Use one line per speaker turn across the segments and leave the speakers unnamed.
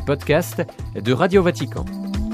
podcasts de Radio Vatican.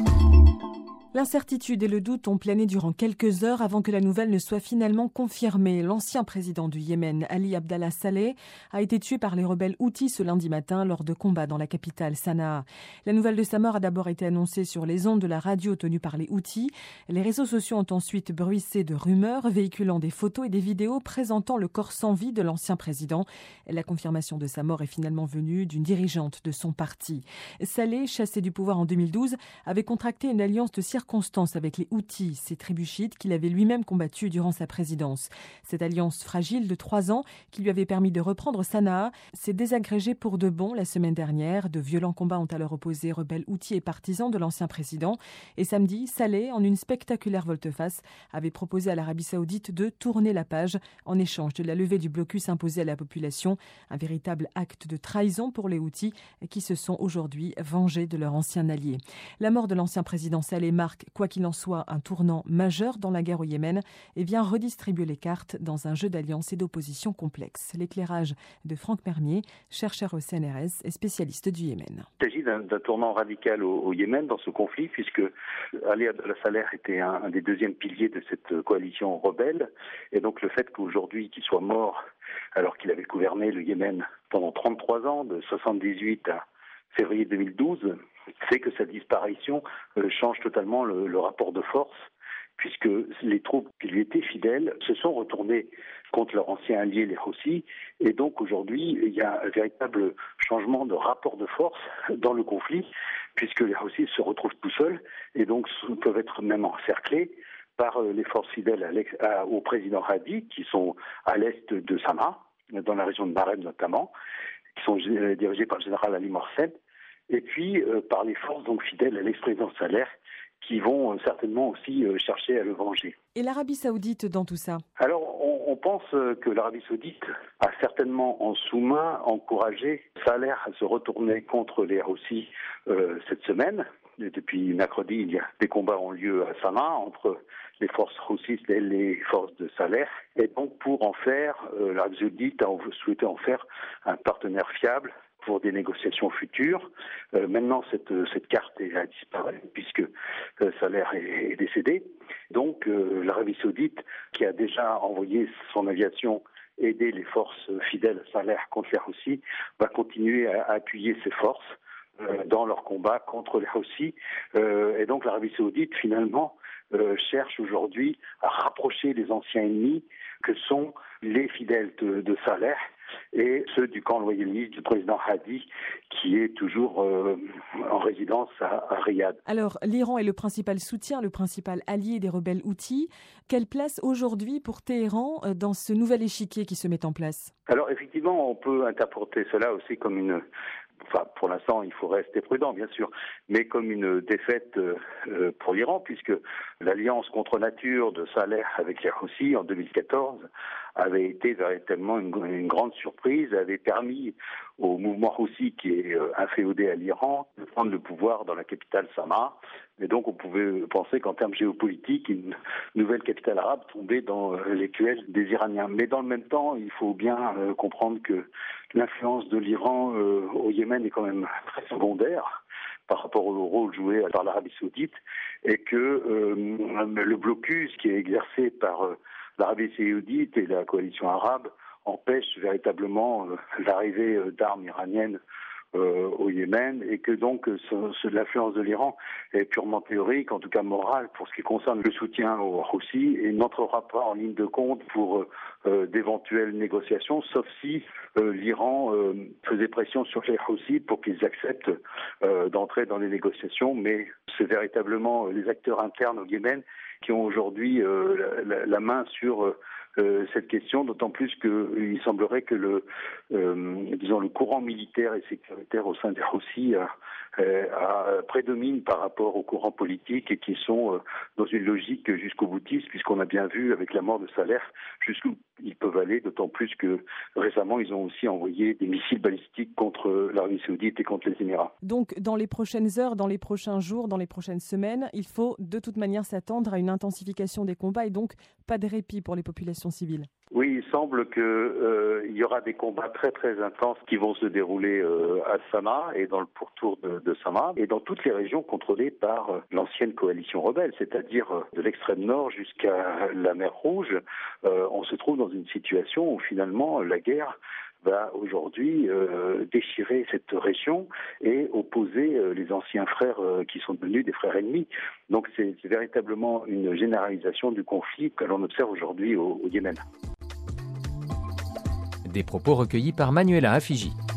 L'incertitude et le doute ont plané durant quelques heures avant que la nouvelle ne soit finalement confirmée. L'ancien président du Yémen, Ali Abdallah Saleh, a été tué par les rebelles Houthis ce lundi matin lors de combats dans la capitale Sanaa. La nouvelle de sa mort a d'abord été annoncée sur les ondes de la radio tenue par les Houthis. Les réseaux sociaux ont ensuite bruissé de rumeurs, véhiculant des photos et des vidéos présentant le corps sans vie de l'ancien président. La confirmation de sa mort est finalement venue d'une dirigeante de son parti. Saleh, chassé du pouvoir en 2012, avait contracté une alliance de circonstances avec les Houthis, ces tribus chiites qu'il avait lui-même combattues durant sa présidence. Cette alliance fragile de 3 ans qui lui avait permis de reprendre Sanaa s'est désagrégée pour de bon la semaine dernière. De violents combats ont alors opposé rebelles Houthis et partisans de l'ancien président. Et samedi, Saleh, en une spectaculaire volte-face, avait proposé à l'Arabie Saoudite de tourner la page en échange de la levée du blocus imposé à la population. Un véritable acte de trahison pour les Houthis qui se sont aujourd'hui vengés de leur ancien allié. La mort de l'ancien président Saleh marque, quoi qu'il en soit, un tournant majeur dans la guerre au Yémen et vient redistribuer les cartes dans un jeu d'alliance et d'opposition complexe. L'éclairage de Franck Mermier, chercheur au CNRS et spécialiste du Yémen.
Il s'agit d'un tournant radical au Yémen dans ce conflit, puisque Ali Abdallah Saleh était un des deuxièmes piliers de cette coalition rebelle. Et donc le fait qu'aujourd'hui qu'il soit mort alors qu'il avait gouverné le Yémen pendant 33 ans, de 78 à février 2012, c'est que sa disparition change totalement le rapport de force, puisque les troupes qui lui étaient fidèles se sont retournées contre leur ancien allié, les Houthis, et donc aujourd'hui, il y a un véritable changement de rapport de force dans le conflit, puisque les Houthis se retrouvent tout seuls, et donc peuvent être même encerclés par les forces fidèles au président Hadi, qui sont à l'est de Sanaa, dans la région de Mareb notamment, qui sont dirigés par le général Ali Morsen, et puis par les forces donc fidèles à l'ex-président Saleh, qui vont certainement aussi chercher à le venger.
Et l'Arabie Saoudite dans tout ça ?
Alors, on pense que l'Arabie Saoudite a certainement en sous-main encouragé Saleh à se retourner contre les Houthis cette semaine. Depuis mercredi, des combats ont lieu à Sanaa entre les forces Houthis et les forces de Saleh. Et donc, pour en faire, l'Arabie Saoudite a souhaité en faire un partenaire fiable pour des négociations futures. Maintenant, cette carte a disparu puisque Saleh est décédé. Donc, l'Arabie Saoudite, qui a déjà envoyé son aviation aider les forces fidèles à Saleh contre les Houthis, va continuer à appuyer ses forces dans leur combat contre les Houthis. Et donc, l'Arabie Saoudite, finalement, cherche aujourd'hui à rapprocher les anciens ennemis que sont les fidèles de Saleh et ceux du camp loyaliste du président Hadi, qui est toujours en résidence à Riyad.
Alors, l'Iran est le principal soutien, le principal allié des rebelles Houthis. Quelle place aujourd'hui pour Téhéran dans ce nouvel échiquier qui se met en place ?
Alors, effectivement, on peut interpréter cela aussi comme pour l'instant, il faut rester prudent, bien sûr, mais comme une défaite pour l'Iran, puisque l'alliance contre nature de Saleh avec les Houthis en 2014 avait été véritablement une grande surprise, avait permis au mouvement Houthi, qui est inféodé à l'Iran, de prendre le pouvoir dans la capitale Sanaa. Et donc, on pouvait penser qu'en termes géopolitiques, une nouvelle capitale arabe tombait dans l'écuelle des Iraniens. Mais dans le même temps, il faut bien comprendre que l'influence de l'Iran au Yémen est quand même très secondaire par rapport au rôle joué par l'Arabie Saoudite, et que le blocus qui est exercé par l'Arabie Saoudite et la coalition arabe empêche véritablement l'arrivée d'armes iraniennes au Yémen, et que donc l'influence de l'Iran est purement théorique, en tout cas morale, pour ce qui concerne le soutien aux Houthis, et n'entrera pas en ligne de compte pour d'éventuelles négociations, sauf si l'Iran faisait pression sur les Houthis pour qu'ils acceptent d'entrer dans les négociations, mais c'est véritablement les acteurs internes au Yémen qui ont aujourd'hui la main sur cette question, d'autant plus qu'il semblerait que le courant militaire et sécuritaire au sein des Houthis prédomine par rapport au courant politique, et qui sont dans une logique jusqu'au boutiste, puisqu'on a bien vu avec la mort de Saleh jusqu'où ils peuvent aller, d'autant plus que récemment ils ont aussi envoyé des missiles balistiques contre l'Arabie Saoudite et contre les Émirats.
Donc dans les prochaines heures, dans les prochains jours, dans les prochaines semaines, il faut de toute manière s'attendre à une intensification des combats et donc pas de répit pour les populations population civile.
Oui, il semble qu'il y aura des combats très très intenses qui vont se dérouler à Sama et dans le pourtour de Sama et dans toutes les régions contrôlées par l'ancienne coalition rebelle, c'est-à-dire de l'extrême nord jusqu'à la mer Rouge. On se trouve dans une situation où finalement la guerre va aujourd'hui déchirer cette région et opposer les anciens frères qui sont devenus des frères ennemis. Donc c'est véritablement une généralisation du conflit que l'on observe aujourd'hui au Yémen.
Des propos recueillis par Manuela Afigi.